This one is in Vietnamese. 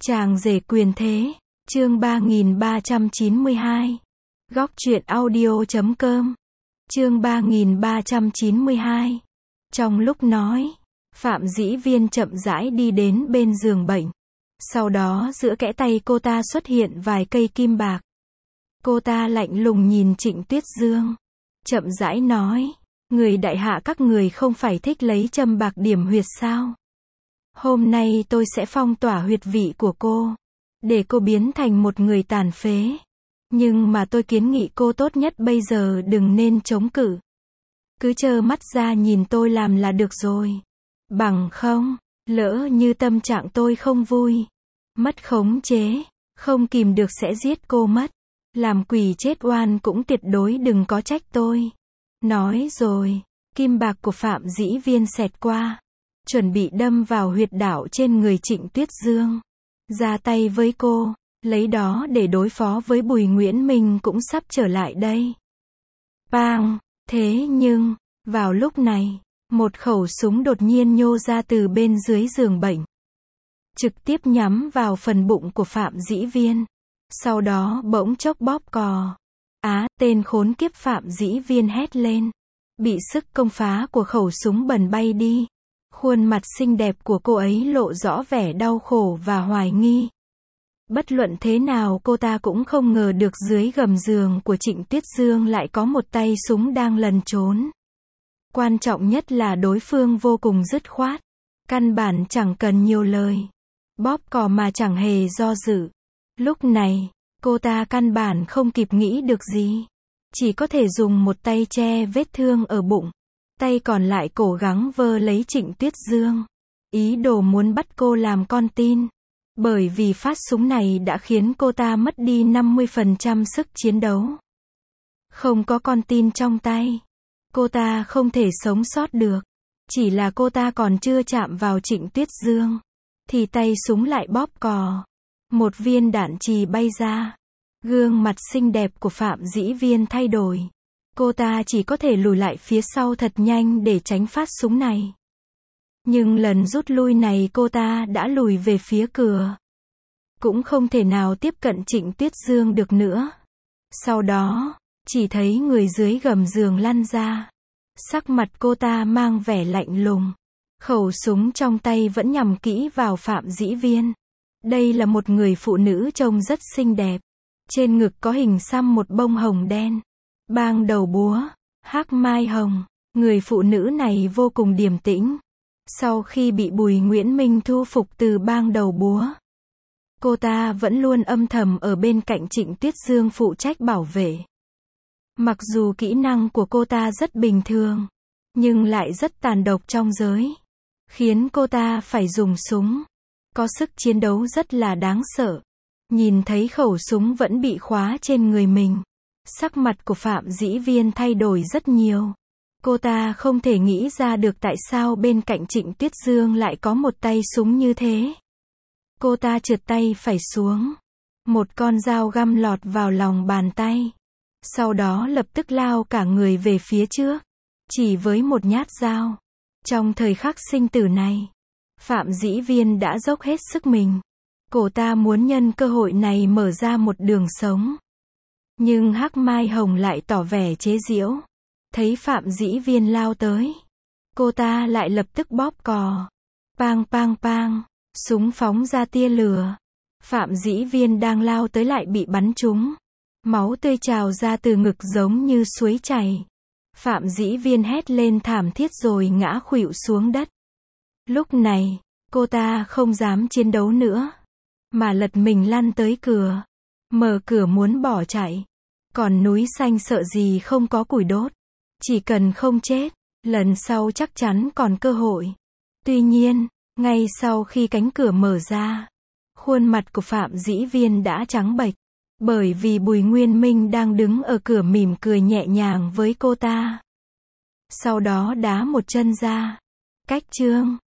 Chàng rể quyền thế, chương 3392. Góc truyện audio.com. Chương 3392. Trong lúc nói, Phạm Dĩ Viên chậm rãi đi đến bên giường bệnh. Sau đó giữa kẽ tay cô ta xuất hiện vài cây kim bạc. Cô ta lạnh lùng nhìn Trịnh Tuyết Dương, chậm rãi nói, người đại hạ các người không phải thích lấy châm bạc điểm huyệt sao? Hôm nay tôi sẽ phong tỏa huyệt vị của cô, để cô biến thành một người tàn phế. Nhưng mà tôi kiến nghị cô tốt nhất bây giờ đừng nên chống cự. Cứ trơ mắt ra nhìn tôi làm là được rồi. Bằng không, lỡ như tâm trạng tôi không vui, mất khống chế, không kìm được sẽ giết cô mất. Làm quỷ chết oan cũng tuyệt đối đừng có trách tôi. Nói rồi, kim bạc của Phạm Dĩ Viên xẹt qua, chuẩn bị đâm vào huyệt đạo trên người Trịnh Tuyết Dương. Ra tay với cô, lấy đó để đối phó với Bùi Nguyễn Minh cũng sắp trở lại đây. Bang! Thế nhưng, vào lúc này, một khẩu súng đột nhiên nhô ra từ bên dưới giường bệnh, trực tiếp nhắm vào phần bụng của Phạm Dĩ Viên. Sau đó bỗng chốc bóp cò. Tên khốn kiếp Phạm Dĩ Viên hét lên. Bị sức công phá của khẩu súng bần bay đi. Khuôn mặt xinh đẹp của cô ấy lộ rõ vẻ đau khổ và hoài nghi. Bất luận thế nào cô ta cũng không ngờ được dưới gầm giường của Trịnh Tuyết Dương lại có một tay súng đang lẩn trốn. Quan trọng nhất là đối phương vô cùng dứt khoát. Căn bản chẳng cần nhiều lời. Bóp cò mà chẳng hề do dự. Lúc này, cô ta căn bản không kịp nghĩ được gì. Chỉ có thể dùng một tay che vết thương ở bụng. Tay còn lại cố gắng vơ lấy Trịnh Tuyết Dương. Ý đồ muốn bắt cô làm con tin. Bởi vì phát súng này đã khiến cô ta mất đi 50% sức chiến đấu. Không có con tin trong tay, cô ta không thể sống sót được. Chỉ là cô ta còn chưa chạm vào Trịnh Tuyết Dương, thì tay súng lại bóp cò. Một viên đạn chì bay ra. Gương mặt xinh đẹp của Phạm Dĩ Viên thay đổi. Cô ta chỉ có thể lùi lại phía sau thật nhanh để tránh phát súng này. Nhưng lần rút lui này cô ta đã lùi về phía cửa. Cũng không thể nào tiếp cận Trịnh Tuyết Dương được nữa. Sau đó, chỉ thấy người dưới gầm giường lăn ra. Sắc mặt cô ta mang vẻ lạnh lùng. Khẩu súng trong tay vẫn nhắm kỹ vào Phạm Dĩ Viên. Đây là một người phụ nữ trông rất xinh đẹp. Trên ngực có hình xăm một bông hồng đen. Bang đầu búa, hắc mai hồng. Người phụ nữ này vô cùng điềm tĩnh. Sau khi bị Bùi Nguyễn Minh thu phục từ bang đầu búa, cô ta vẫn luôn âm thầm ở bên cạnh Trịnh Tuyết Dương phụ trách bảo vệ. Mặc dù kỹ năng của cô ta rất bình thường, nhưng lại rất tàn độc trong giới. Khiến cô ta phải dùng súng. Có sức chiến đấu rất là đáng sợ. Nhìn thấy khẩu súng vẫn bị khóa trên người mình, sắc mặt của Phạm Dĩ Viên thay đổi rất nhiều. Cô ta không thể nghĩ ra được tại sao bên cạnh Trịnh Tuyết Dương lại có một tay súng như thế. Cô ta trượt tay phải xuống. Một con dao găm lọt vào lòng bàn tay. Sau đó lập tức lao cả người về phía trước. Chỉ với một nhát dao. Trong thời khắc sinh tử này, Phạm Dĩ Viên đã dốc hết sức mình. Cô ta muốn nhân cơ hội này mở ra một đường sống. Nhưng hắc mai hồng lại tỏ vẻ chế giễu. Thấy Phạm Dĩ Viên lao tới, cô ta lại lập tức bóp cò. Pang pang pang, súng phóng ra tia lửa. Phạm Dĩ Viên đang lao tới lại bị bắn trúng. Máu tươi trào ra từ ngực giống như suối chảy. Phạm Dĩ Viên hét lên thảm thiết rồi ngã khuỵu xuống đất. Lúc này, cô ta không dám chiến đấu nữa, mà lật mình lăn tới cửa. Mở cửa muốn bỏ chạy. Còn núi xanh sợ gì không có củi đốt. Chỉ cần không chết, lần sau chắc chắn còn cơ hội. Tuy nhiên, ngay sau khi cánh cửa mở ra, khuôn mặt của Phạm Dĩ Viên đã trắng bệch. Bởi vì Bùi Nguyên Minh đang đứng ở cửa mỉm cười nhẹ nhàng với cô ta. Sau đó đá một chân ra. Cách chương